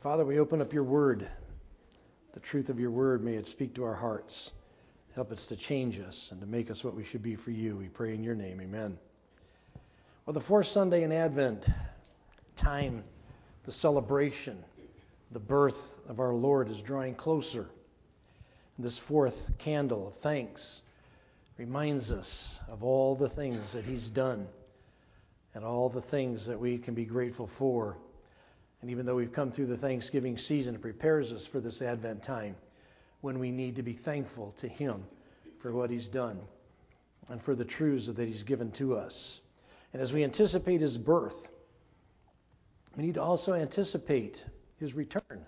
Father, we open up your word. The truth of your word, may it speak to our hearts. Help us to change us and to make us what we should be for you. We pray in your name. Amen. Well, the fourth Sunday in Advent, time, the celebration, the birth of our Lord is drawing closer. This fourth candle of thanks reminds us of all the things that he's done and all the things that we can be grateful for. And even though we've come through the Thanksgiving season, it prepares us for this Advent time when we need to be thankful to him for what he's done and for the truths that he's given to us. And as we anticipate his birth, we need to also anticipate his return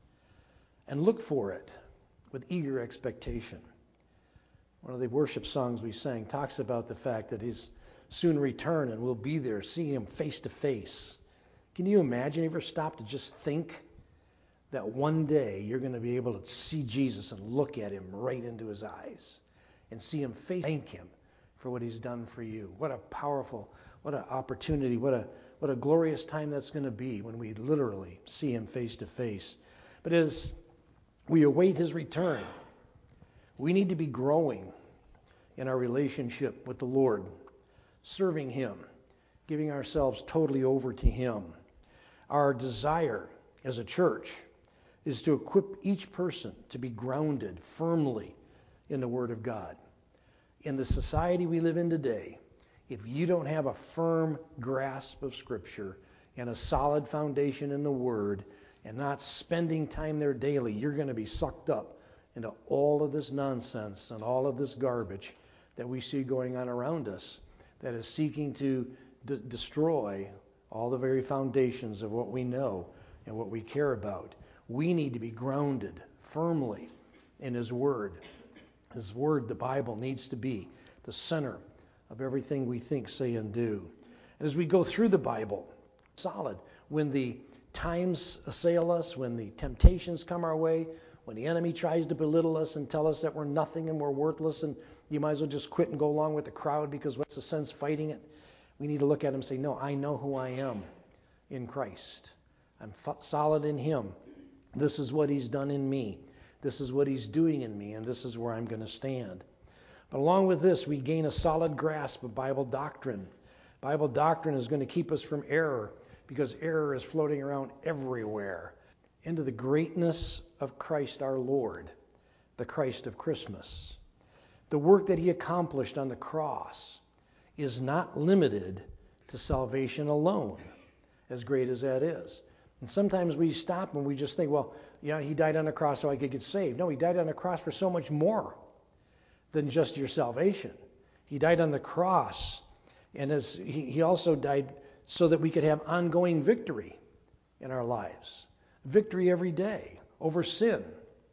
and look for it with eager expectation. One of the worship songs we sang talks about the fact that he's soon return and we'll be there seeing him face to face. Can you imagine? You ever stop to just think that one day you're going to be able to see Jesus and look at him right into his eyes and see him thank him for what he's done for you? What a powerful, what an opportunity, what a glorious time that's going to be when we literally see him face to face. But as we await his return, we need to be growing in our relationship with the Lord, serving him, giving ourselves totally over to him. Our desire as a church is to equip each person to be grounded firmly in the Word of God. In the society we live in today, if you don't have a firm grasp of Scripture and a solid foundation in the Word and not spending time there daily, you're going to be sucked up into all of this nonsense and all of this garbage that we see going on around us that is seeking to destroy all the very foundations of what we know and what we care about. We need to be grounded firmly in his Word. His Word, the Bible, needs to be the center of everything we think, say, and do. And as we go through the Bible, solid. When the times assail us, when the temptations come our way, when the enemy tries to belittle us and tell us that we're nothing and we're worthless and you might as well just quit and go along with the crowd because what's the sense fighting it? We need to look at him and say, no, I know who I am in Christ. I'm solid in him. This is what he's done in me. This is what he's doing in me, and this is where I'm going to stand. But along with this, we gain a solid grasp of Bible doctrine. Bible doctrine is going to keep us from error because error is floating around everywhere. Into the greatness of Christ our Lord, the Christ of Christmas. The work that he accomplished on the cross is not limited to salvation alone, as great as that is. And sometimes we stop and we just think, well, yeah, he died on the cross so I could get saved. No, he died on the cross for so much more than just your salvation. He died on the cross, and as he also died so that we could have ongoing victory in our lives. Victory every day over sin.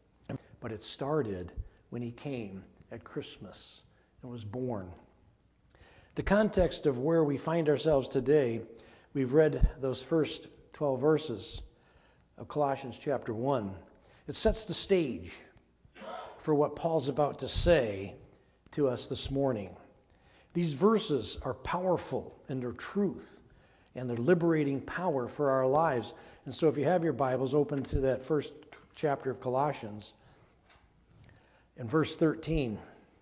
But it started when he came at Christmas and was born. The context of where we find ourselves today, we've read those first 12 verses of Colossians chapter 1. It sets the stage for what Paul's about to say to us this morning. These verses are powerful in their truth and their liberating power for our lives. And so if you have your Bibles open to that first chapter of Colossians, in verse 13,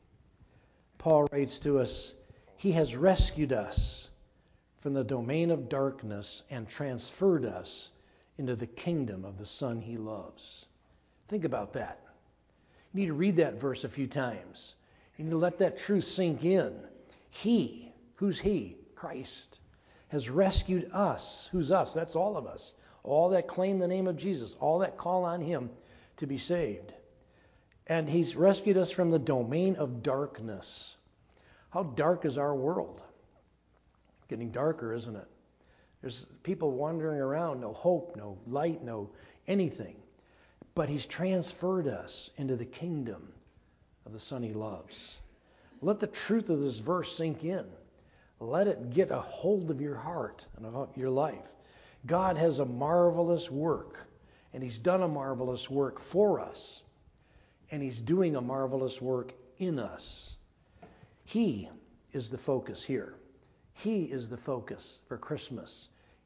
Paul writes to us, he has rescued us from the domain of darkness and transferred us into the kingdom of the Son he loves. Think about that. You need to read that verse a few times. You need to let that truth sink in. He, who's he? Christ, has rescued us. Who's us? That's all of us. All that claim the name of Jesus, all that call on him to be saved. And he's rescued us from the domain of darkness. How dark is our world? It's getting darker, isn't it? There's people wandering around, no hope, no light, no anything. But he's transferred us into the kingdom of the Son he loves. Let the truth of this verse sink in. Let it get a hold of your heart and of your life. God has a marvelous work, and he's done a marvelous work for us, and he's doing a marvelous work in us. He is the focus here. He is the focus for Christmas.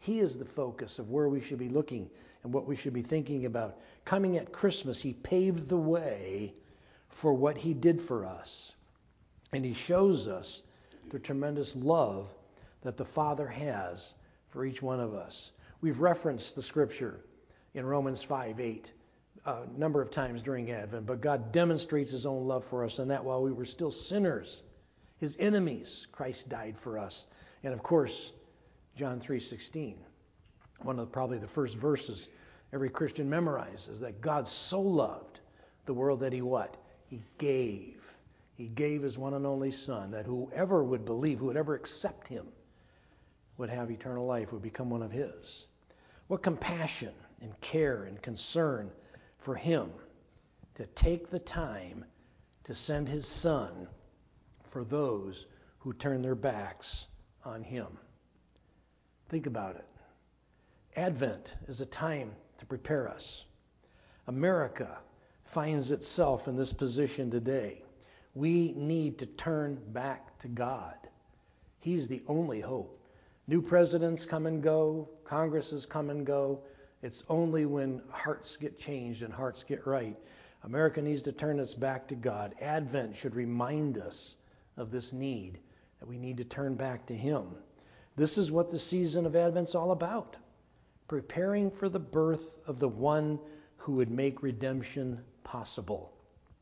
He is the focus of where we should be looking and what we should be thinking about. Coming at Christmas, he paved the way for what he did for us. And he shows us the tremendous love that the Father has for each one of us. We've referenced the scripture in Romans 5:8 a number of times during Advent, but God demonstrates his own love for us, and that while we were still sinners, his enemies, Christ died for us. And of course, John 3:16, one of probably the first verses every Christian memorizes, that God so loved the world that he what? He gave. He gave his one and only Son, that whoever would believe, who would ever accept him, would have eternal life, would become one of his. What compassion and care and concern for him to take the time to send his Son for those who turn their backs on him. Think about it. Advent is a time to prepare us. America finds itself in this position today. We need to turn back to God. He's the only hope. New presidents come and go. Congresses come and go. It's only when hearts get changed and hearts get right. America needs to turn its back to God. Advent should remind us of this need, that we need to turn back to him. This is what the season of Advent's all about. Preparing for the birth of the one who would make redemption possible.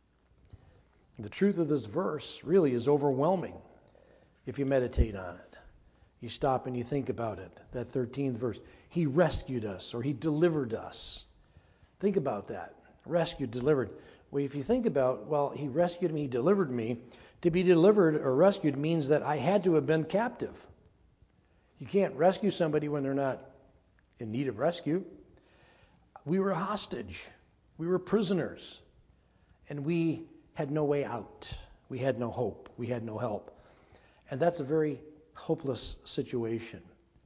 The truth of this verse really is overwhelming if you meditate on it. You stop and you think about it. That 13th verse. He rescued us, or he delivered us. Think about that. Rescued, delivered. Well, if you think about, well, he rescued me, he delivered me. To be delivered or rescued means that I had to have been captive. You can't rescue somebody when they're not in need of rescue. We were a hostage. We were prisoners. And we had no way out. We had no hope. We had no help. And that's a very hopeless situation.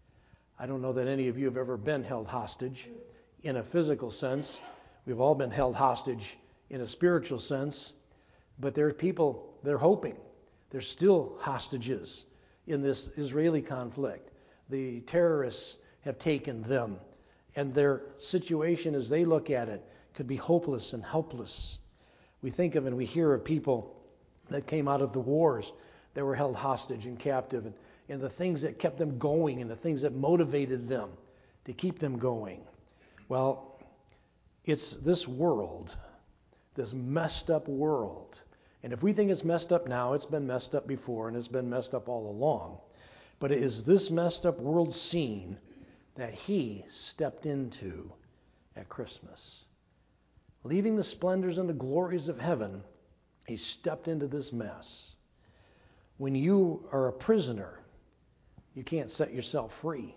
I don't know that any of you have ever been held hostage in a physical sense. We've all been held hostage in a spiritual sense. But there are people, they're hoping. There's still hostages in this Israeli conflict. The terrorists have taken them. And their situation, as they look at it, could be hopeless and helpless. We think of and we hear of people that came out of the wars that were held hostage and captive, and the things that kept them going and the things that motivated them to keep them going. Well, it's this world, this messed up world. And if we think it's messed up now, it's been messed up before, and it's been messed up all along. But it is this messed up world scene that he stepped into at Christmas. Leaving the splendors and the glories of heaven, he stepped into this mess. When you are a prisoner, you can't set yourself free.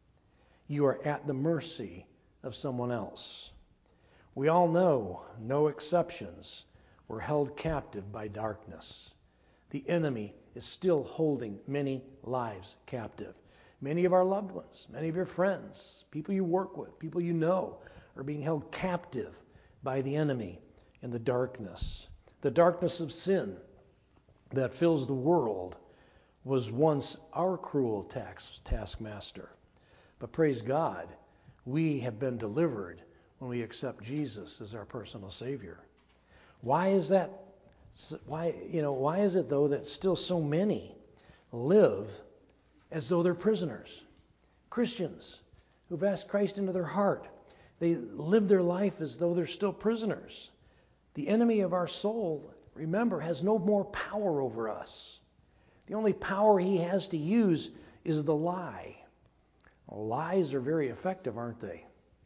You are at the mercy of someone else. We all know, no exceptions, we're held captive by darkness. The enemy is still holding many lives captive. Many of our loved ones, many of your friends, people you work with, people you know, are being held captive by the enemy in the darkness. The darkness of sin that fills the world was once our cruel taskmaster. But praise God, we have been delivered when we accept Jesus as our personal Savior. Why is that? Why is it though that still so many live as though they're prisoners? Christians who've asked Christ into their heart, they live their life as though they're still prisoners. The enemy of our soul, remember, has no more power over us. The only power he has to use is the lie. Well, lies are very effective, aren't they?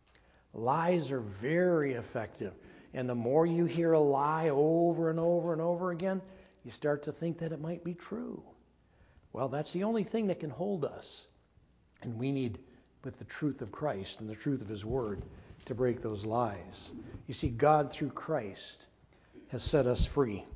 Lies are very effective. And the more you hear a lie over and over and over again, you start to think that it might be true. Well, that's the only thing that can hold us. And we need, with the truth of Christ and the truth of his word, to break those lies. You see, God through Christ has set us free.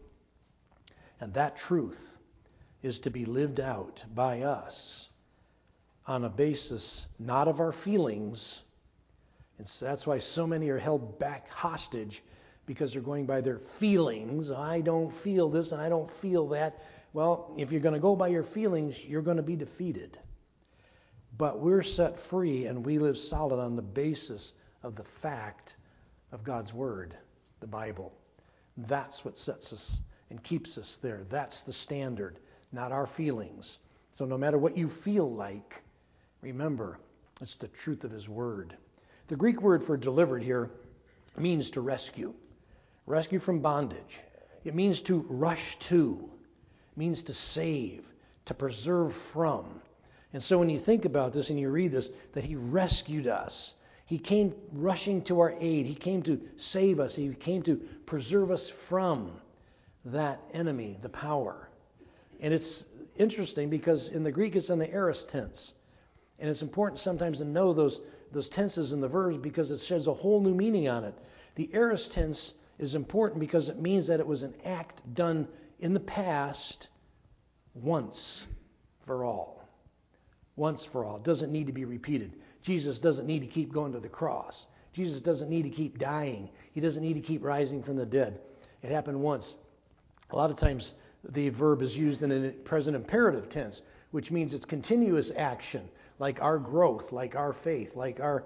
And that truth is to be lived out by us on a basis not of our feelings. And so that's why so many are held back hostage, because they're going by their feelings. I don't feel this and I don't feel that. Well, if you're going to go by your feelings, you're going to be defeated. But we're set free and we live solid on the basis of the fact of God's Word, the Bible. That's what sets us and keeps us there. That's the standard, not our feelings. So no matter what you feel like, remember, it's the truth of His Word. The Greek word for delivered here means to rescue. Rescue from bondage. It means to rush to. It means to save, to preserve from. And so when you think about this and you read this, that He rescued us. He came rushing to our aid. He came to save us. He came to preserve us from that enemy, the power. And it's interesting because in the Greek it's in the aorist tense. And it's important sometimes to know those tenses and the verbs because it sheds a whole new meaning on it. The aorist tense is important because it means that it was an act done in the past once for all. Once for all. It doesn't need to be repeated. Jesus doesn't need to keep going to the cross. Jesus doesn't need to keep dying. He doesn't need to keep rising from the dead. It happened once. A lot of times the verb is used in a present imperative tense, which means it's continuous action, like our growth, like our faith, like our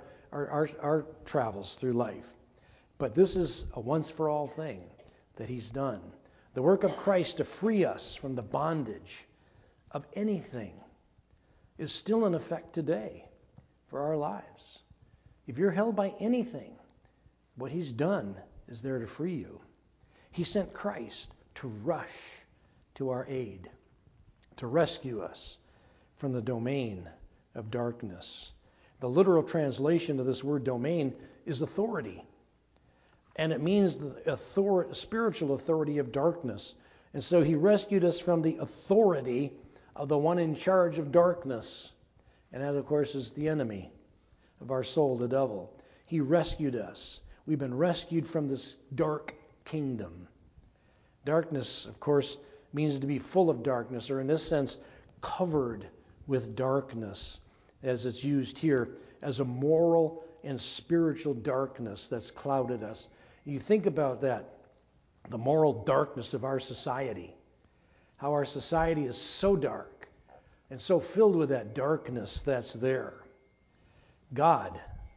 travels through life. But this is a once-for-all thing that He's done. The work of Christ to free us from the bondage of anything is still in effect today for our lives. If you're held by anything, what He's done is there to free you. He sent Christ to rush to our aid, to rescue us from the domain of darkness. The literal translation of this word domain is authority. And it means the spiritual authority of darkness. And so He rescued us from the authority of the one in charge of darkness. And that, of course, is the enemy of our soul, the devil. He rescued us. We've been rescued from this dark kingdom. Darkness, of course, means to be full of darkness, or in this sense, covered with darkness, as it's used here as a moral and spiritual darkness that's clouded us. You think about that, the moral darkness of our society, how our society is so dark and so filled with that darkness that's there. God,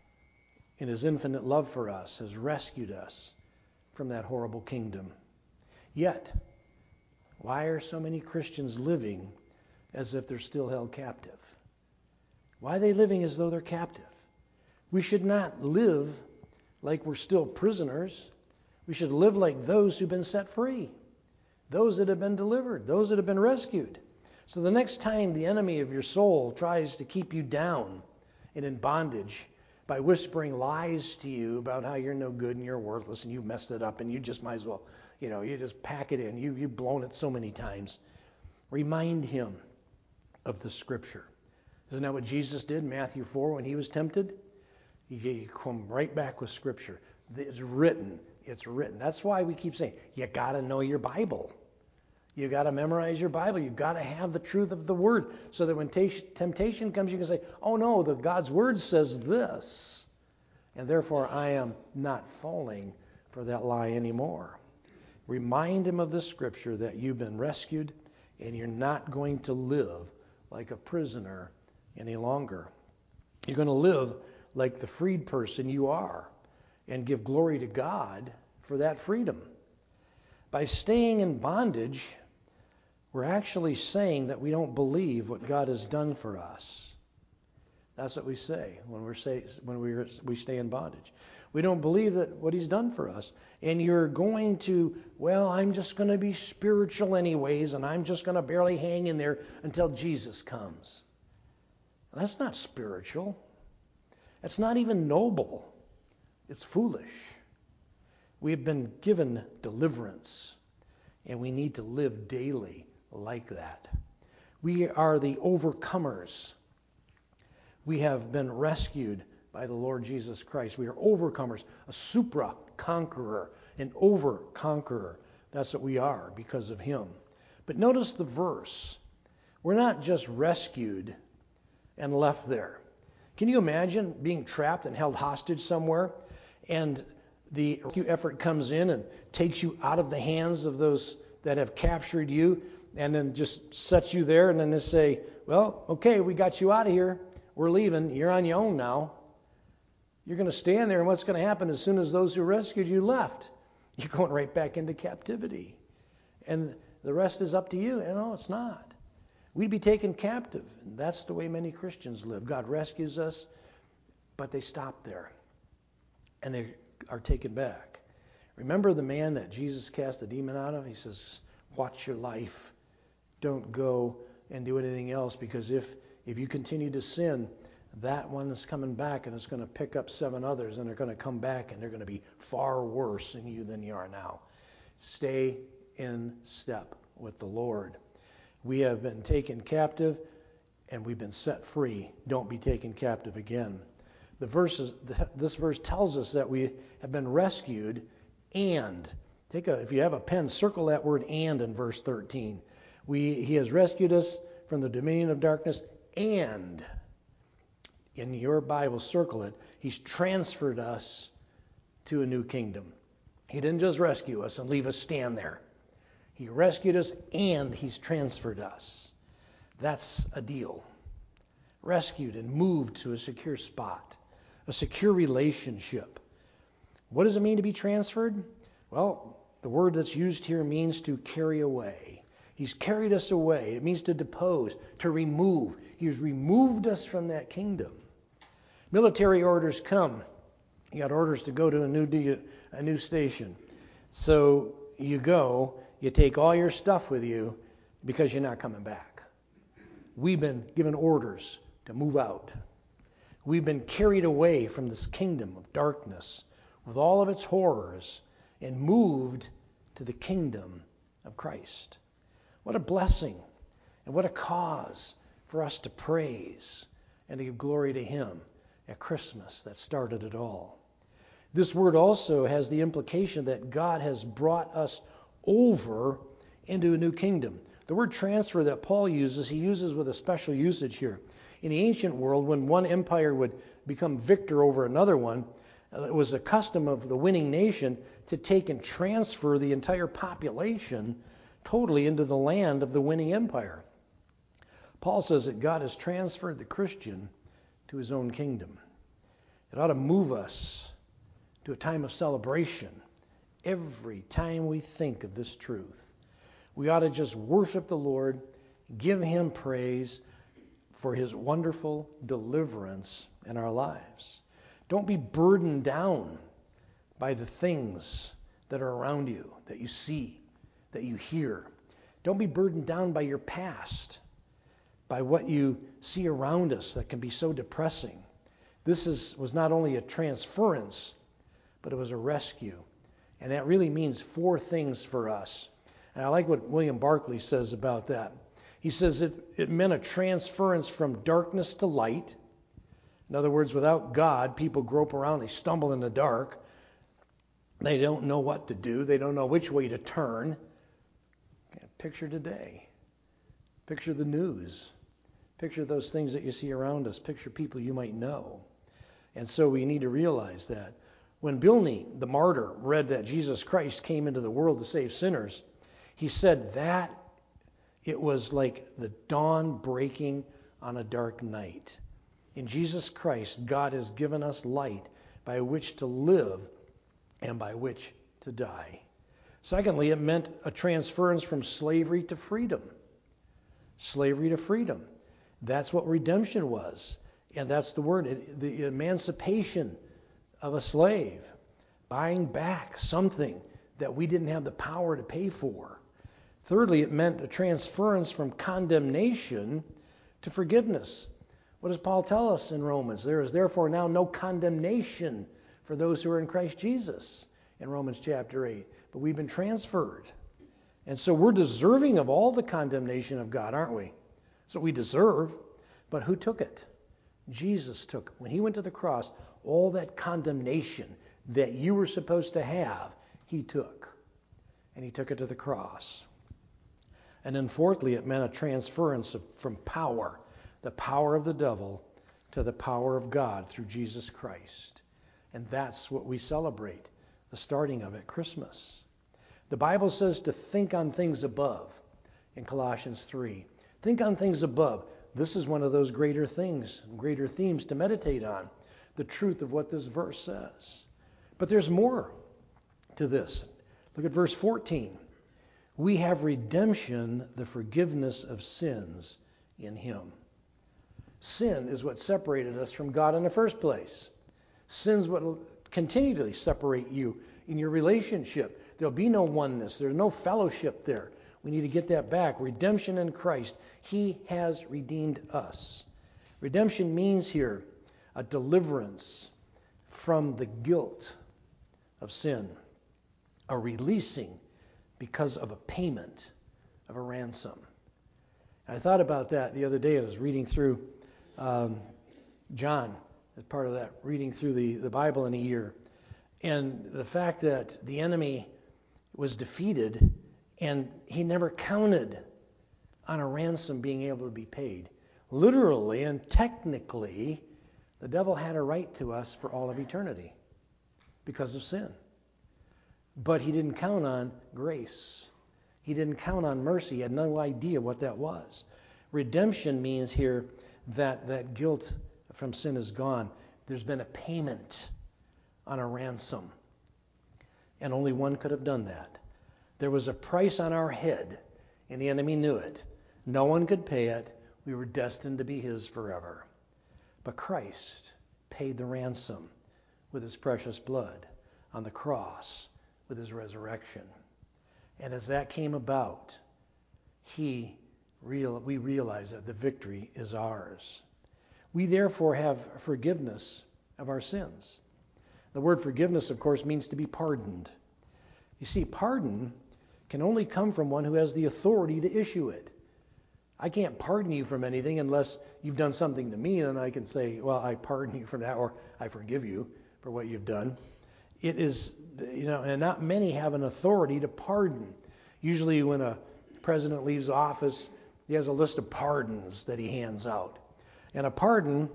in His infinite love for us, has rescued us from that horrible kingdom. Yet, why are so many Christians living as if they're still held captive? Why are they living as though they're captive? We should not live like we're still prisoners. We should live like those who've been set free, those that have been delivered, those that have been rescued. So the next time the enemy of your soul tries to keep you down and in bondage by whispering lies to you about how you're no good and you're worthless and you've messed it up and you just might as well, you just pack it in. You've blown it so many times. Remind him of the Scripture. Isn't that what Jesus did in Matthew 4 when He was tempted? He come right back with Scripture. It's written. It's written. That's why we keep saying, you got to know your Bible. You got to memorize your Bible. You got to have the truth of the Word so that when temptation comes, you can say, oh no, God's Word says this. And therefore, I am not falling for that lie anymore. Remind him of the Scripture that you've been rescued and you're not going to live like a prisoner any longer. You're going to live like the freed person you are and give glory to God for that freedom. By staying in bondage, we're actually saying that we don't believe what God has done for us. That's what we say when we stay in bondage. We don't believe that what He's done for us. And you're going to, I'm just going to be spiritual anyways, and I'm just going to barely hang in there until Jesus comes. That's not spiritual. That's not even noble. It's foolish. We have been given deliverance, and we need to live daily like that. We are the overcomers. We have been rescued by the Lord Jesus Christ. We are overcomers, a supra-conqueror, an over-conqueror. That's what we are because of Him. But notice the verse. We're not just rescued and left there. Can you imagine being trapped and held hostage somewhere, and the rescue effort comes in and takes you out of the hands of those that have captured you, and then just sets you there, and then they say, okay, we got you out of here. we're leaving. You're on your own now. You're going to stand there, and what's going to happen as soon as those who rescued you left? You're going right back into captivity. And the rest is up to you. And no, it's not. We'd be taken captive. And that's the way many Christians live. God rescues us, but they stop there. And they are taken back. Remember the man that Jesus cast the demon out of? He says, watch your life. Don't go and do anything else, because if you continue to sin, that one is coming back and it's going to pick up 7 others, and they're going to come back and they're going to be far worse in you than you are now. Stay in step with the Lord. We have been taken captive and we've been set free. Don't be taken captive again. This verse tells us that we have been rescued, and if you have a pen, circle that word "and" in verse 13. He has rescued us from the dominion of darkness, and in your Bible, circle it, he's transferred us to a new kingdom. He didn't just rescue us and leave us stand there. He rescued us and he's transferred us. That's a deal. Rescued and moved to a secure spot, a secure relationship. What does it mean to be transferred? Well, the word that's used here means to carry away. He's carried us away. It means to depose, to remove. He's removed us from that kingdom. Military orders come. You got orders to go to a new station. So you go, you take all your stuff with you because you're not coming back. We've been given orders to move out. We've been carried away from this kingdom of darkness with all of its horrors and moved to the kingdom of Christ. What a blessing and what a cause for us to praise and to give glory to Him at Christmas that started it all. This word also has the implication that God has brought us over into a new kingdom. The word transfer that Paul uses, he uses with a special usage here. In the ancient world, when one empire would become victor over another one, it was a custom of the winning nation to take and transfer the entire population totally into the land of the winning empire. Paul says that God has transferred the Christian to his own kingdom. It ought to move us to a time of celebration every time we think of this truth. We ought to just worship the Lord, give Him praise for His wonderful deliverance in our lives. Don't be burdened down by the things that are around you, that you see, that you hear. Don't be burdened down by your past, by what you see around us that can be so depressing. This was not only a transference, but it was a rescue. And that really means 4 things for us. And I like what William Barclay says about that. He says it meant a transference from darkness to light. In other words, without God, people grope around, they stumble in the dark. They don't know what to do. They don't know which way to turn. Picture today. Picture the news. Picture those things that you see around us. Picture people you might know. And so we need to realize that. When Bilney, the martyr, read that Jesus Christ came into the world to save sinners, he said that it was like the dawn breaking on a dark night. In Jesus Christ, God has given us light by which to live and by which to die. Secondly, it meant a transference from slavery to freedom. Slavery to freedom. That's what redemption was. And that's the word, the emancipation of a slave. Buying back something that we didn't have the power to pay for. Thirdly, it meant a transference from condemnation to forgiveness. What does Paul tell us in Romans? There is therefore now no condemnation for those who are in Christ Jesus in Romans chapter 8. But we've been transferred. And so we're deserving of all the condemnation of God, aren't we? That's what we deserve. But who took it? Jesus took it. When He went to the cross, all that condemnation that you were supposed to have, He took. And He took it to the cross. And then fourthly, it meant a transference from power, the power of the devil, to the power of God through Jesus Christ. And that's what we celebrate, the starting of it, Christmas. The Bible says to think on things above in Colossians 3. Think on things above. this is one of those greater things, greater themes to meditate on, the truth of what this verse says. But there's more to this. Look at verse 14. We have redemption, the forgiveness of sins in him. Sin is what separated us from God in the first place. Sin's what will continually separate you in your relationship. There'll be no oneness. There's no fellowship there. We need to get that back. Redemption in Christ. He has redeemed us. Redemption means here a deliverance from the guilt of sin, a releasing because of a payment of a ransom. I thought about that the other day. I was reading through John as part of that, reading through the Bible in a year. And the fact that the enemy was defeated and he never counted on a ransom being able to be paid. Literally and technically, the devil had a right to us for all of eternity because of sin. But he didn't count on grace. He didn't count on mercy. He had no idea what that was. Redemption means here that guilt from sin is gone. There's been a payment on a ransom. And only one could have done that. There was a price on our head, and the enemy knew it. No one could pay it. We were destined to be his forever. But Christ paid the ransom with his precious blood on the cross with his resurrection. And as that came about, we realize that the victory is ours. We therefore have forgiveness of our sins. The word forgiveness, of course, means to be pardoned. You see, pardon can only come from one who has the authority to issue it. I can't pardon you from anything unless you've done something to me, and I can say, well, I pardon you from that, or I forgive you for what you've done. It is, and not many have an authority to pardon. Usually when a president leaves office, he has a list of pardons that he hands out. And a pardon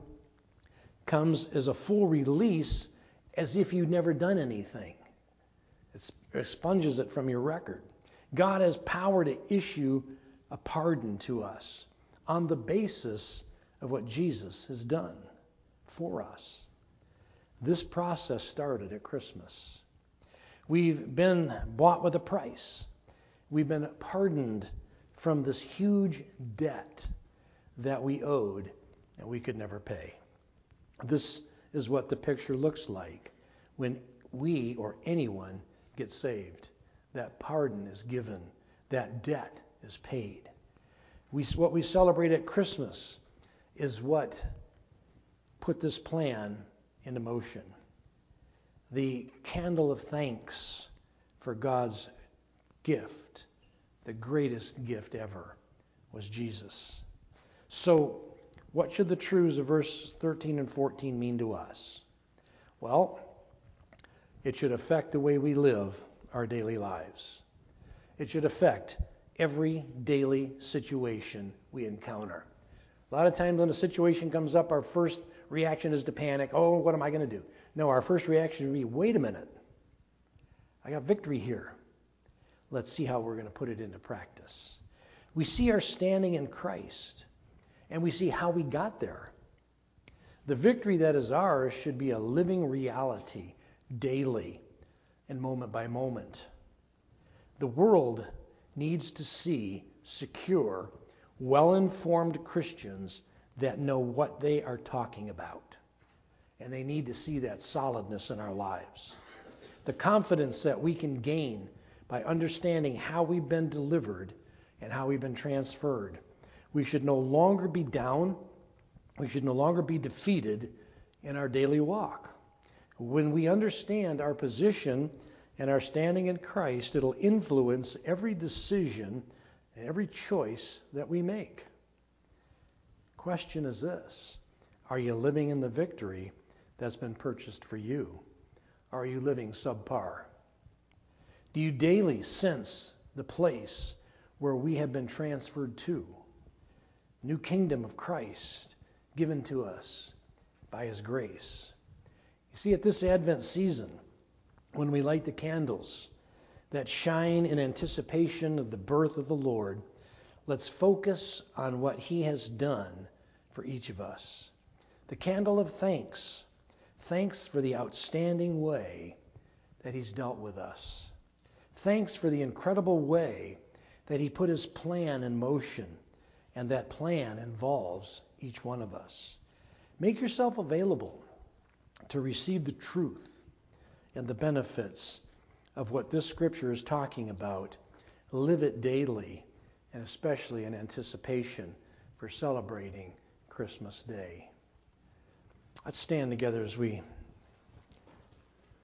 comes as a full release as if you'd never done anything. It expunges it from your record. God has power to issue a pardon to us on the basis of what Jesus has done for us. This process started at Christmas. We've been bought with a price. We've been pardoned from this huge debt that we owed and we could never pay. This is what the picture looks like when we or anyone gets saved. That pardon is given. That debt is paid. What we celebrate at Christmas is what put this plan into motion. The candle of thanks for God's gift, the greatest gift ever, was Jesus. So, what should the truths of verse 13 and 14 mean to us? Well, it should affect the way we live our daily lives. It should affect every daily situation we encounter. A lot of times when a situation comes up, our first reaction is to panic. Oh, what am I going to do? No, our first reaction would be, wait a minute. I got victory here. Let's see how we're going to put it into practice. We see our standing in Christ, and we see how we got there. The victory that is ours should be a living reality daily and moment by moment. The world needs to see secure, well-informed Christians that know what they are talking about. And they need to see that solidness in our lives. The confidence that we can gain by understanding how we've been delivered and how we've been transferred. We should no longer be down. We should no longer be defeated in our daily walk. When we understand our position and our standing in Christ, it'll influence every decision and every choice that we make. Question is this: are you living in the victory that's been purchased for you? Are you living subpar? Do you daily sense the place where we have been transferred to? New kingdom of Christ given to us by his grace. You see, at this Advent season, when we light the candles that shine in anticipation of the birth of the Lord, let's focus on what he has done for each of us. The candle of thanks. Thanks for the outstanding way that he's dealt with us. Thanks for the incredible way that he put his plan in motion, and that plan involves each one of us. Make yourself available to receive the truth and the benefits of what this scripture is talking about. Live it daily, and especially in anticipation for celebrating Christmas Day. Let's stand together as we